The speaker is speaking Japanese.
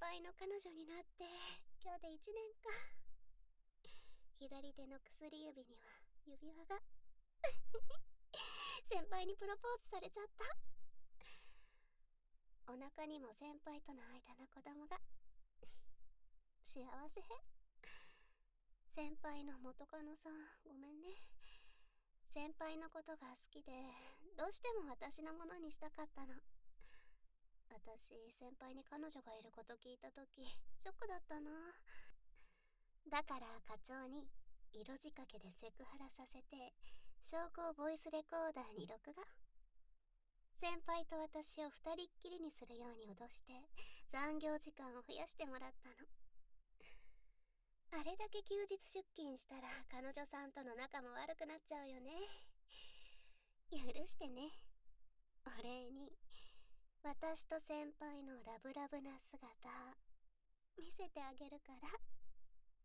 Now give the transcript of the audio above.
輩の彼女になって今日で1年か。左手の薬指には指輪が先輩にプロポーズされちゃった。お腹にも先輩との間の子供が。幸せ。先輩の元カノさん、ごめんね。先輩のことが好きで、どうしても私のものにしたかったの。私、先輩に彼女がいること聞いたとき、ショックだったな。だから課長に色仕掛けでセクハラさせて、証拠をボイスレコーダーに録画。先輩と私を二人っきりにするように脅して残業時間を増やしてもらったの。あれだけ休日出勤したら彼女さんとの仲も悪くなっちゃうよね。許してね。お礼に私と先輩のラブラブな姿見せてあげるから。